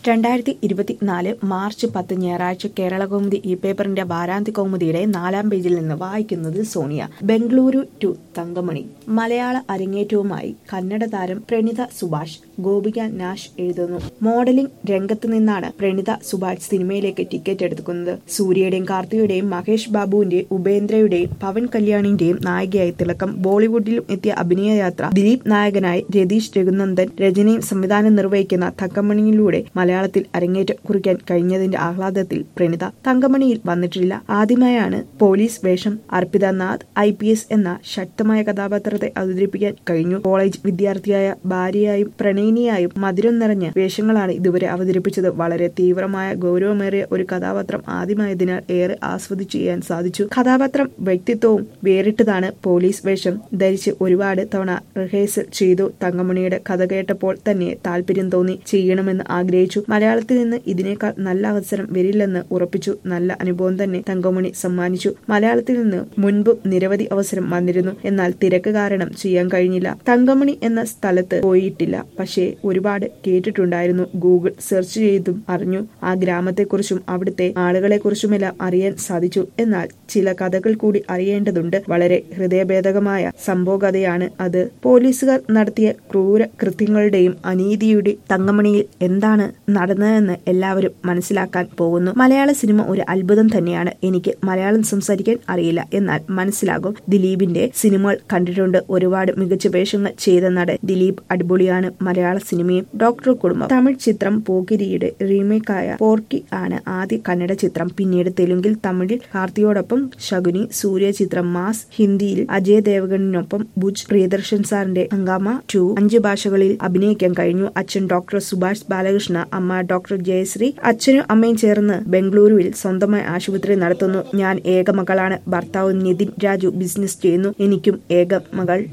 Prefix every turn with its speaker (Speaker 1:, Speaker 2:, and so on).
Speaker 1: 2024 March 10 ഞായറാഴ്ച കേരളകൗമുദി ഈ പേപ്പറിന്റെ വാരാന്ത്യ കൗമുദിയുടെ 4-ാം പേജിൽ നിന്ന് വായിക്കുന്നത് സോണിയ. ബംഗളൂരു ടു തങ്കമണി. മലയാള അരങ്ങേറ്റവുമായി കന്നഡ താരം പ്രണിത സുഭാഷ്. ഗോപിക നാഷ് എഴുതുന്നു. മോഡലിംഗ് രംഗത്ത് നിന്നാണ് പ്രണിത സുഭാഷ് സിനിമയിലേക്ക് ടിക്കറ്റ് എടുക്കുന്നത്. സൂര്യയുടെയും കാർത്തിയുടെയും മഹേഷ് ബാബുവിന്റെയും ഉപേന്ദ്രയുടെയും പവൻ കല്യാണിന്റെയും നായികയായി തിളക്കം. ബോളിവുഡിലും എത്തിയ അഭിനയയാത്ര. ദിലീപ് നായകനായി രതീഷ് രഘുനന്ദൻ രചനയും സംവിധാനം നിർവഹിക്കുന്ന തങ്കമണിയിലൂടെ മലയാളത്തിൽ അരങ്ങേറ്റം കുറിക്കാൻ കഴിഞ്ഞതിന്റെ ആഹ്ലാദത്തിൽ പ്രണിത തങ്കമണിയിൽ വന്നിട്ടില്ല. ആദ്യമായാണ് പോലീസ് വേഷം. അർപ്പിത നാഥ് IPS എന്ന ശക്തമായ കഥാപാത്രത്തെ അവതരിപ്പിക്കാൻ കഴിഞ്ഞു. കോളേജ് വിദ്യാർത്ഥിയായ ഭാര്യയായും പ്രണയിനിയായും മധുരം നിറഞ്ഞ വേഷങ്ങളാണ് ഇതുവരെ അവതരിപ്പിച്ചത്. വളരെ തീവ്രമായ ഗൗരവമേറിയ ഒരു കഥാപാത്രം ആദ്യമായതിനാൽ ഏറെ ആസ്വദിച്ച് ചെയ്യാൻ സാധിച്ചു. കഥാപാത്രം വ്യക്തിത്വവും വേറിട്ടതാണ്. പോലീസ് വേഷം ധരിച്ച് ഒരുപാട് തവണ റിഹേഴ്സൽ ചെയ്തു. തങ്കമണിയുടെ കഥ കേട്ടപ്പോൾ തന്നെ താല്പര്യം തോന്നി. ചെയ്യണമെന്ന് ആഗ്രഹിച്ചു. മലയാളത്തിൽ നിന്ന് ഇതിനേക്കാൾ നല്ല അവസരം വരില്ലെന്ന് ഉറപ്പിച്ചു. നല്ല അനുഭവം തന്നെ തങ്കമണി സമ്മാനിച്ചു. മലയാളത്തിൽ നിന്ന് മുൻപും നിരവധി അവസരം വന്നിരുന്നു. എന്നാൽ തിരക്ക് കാരണം ചെയ്യാൻ കഴിഞ്ഞില്ല. തങ്കമണി എന്ന സ്ഥലത്ത് പോയിട്ടില്ല. പക്ഷേ ഒരുപാട് കേട്ടിട്ടുണ്ടായിരുന്നു. ഗൂഗിൾ സെർച്ച് ചെയ്തും അറിഞ്ഞു. ആ ഗ്രാമത്തെക്കുറിച്ചും അവിടുത്തെ ആളുകളെക്കുറിച്ചുമെല്ലാം അറിയാൻ സാധിച്ചു. എന്നാൽ ചില കഥകൾ കൂടി അറിയേണ്ടതുണ്ട്. വളരെ ഹൃദയഭേദകമായ സംഭവകഥയാണ് അത്. പോലീസുകാർ നടത്തിയ ക്രൂര കൃത്യങ്ങളുടെയും അനീതിയുടെ തങ്കമണിയിൽ എന്താണ് നടന്നതെന്ന് എല്ലാവരും മനസ്സിലാക്കാൻ പോകുന്നു. മലയാള സിനിമ ഒരു അത്ഭുതം തന്നെയാണ്. എനിക്ക് മലയാളം സംസാരിക്കാൻ അറിയില്ല, എന്നാൽ മനസ്സിലാകും. ദിലീപിന്റെ സിനിമകൾ കണ്ടിട്ടുണ്ട്. ഒരുപാട് മികച്ച വേഷങ്ങൾ ചെയ്ത നടൻ ദിലീപ് അടിപൊളിയാണ്. മലയാള സിനിമയും ഡോക്ടർ കുടുംബം. തമിഴ് ചിത്രം പോക്കിരിയുടെ റീമേക്കായ പോർക്കി ആണ് ആദ്യ കന്നഡ ചിത്രം. പിന്നീട് തെലുങ്കിൽ തമിഴിൽ കാർത്തിയോടൊപ്പം ശകുനി, സൂര്യ ചിത്രം മാസ്, ഹിന്ദിയിൽ അജയ് ദേവഗണിനൊപ്പം ഭുജ്, പ്രിയദർശൻ സാറിന്റെ ഹംഗാമ 2 5 ഭാഷകളിൽ അഭിനയിക്കാൻ കഴിഞ്ഞു. അച്ഛൻ ഡോക്ടർ സുഭാഷ് ബാലകൃഷ്ണ, അമ്മ ഡോക്ടർ ജയശ്രീ. അച്ഛനും അമ്മയും ചേർന്ന് ബംഗളൂരുവിൽ സ്വന്തമായി ആശുപത്രി നടത്തുന്നു. ഞാൻ ഏക മകളാണ്. ഭർത്താവ് നിതിൻ രാജു ബിസിനസ് ചെയ്യുന്നു. എനിക്കും ഏക മകൾ.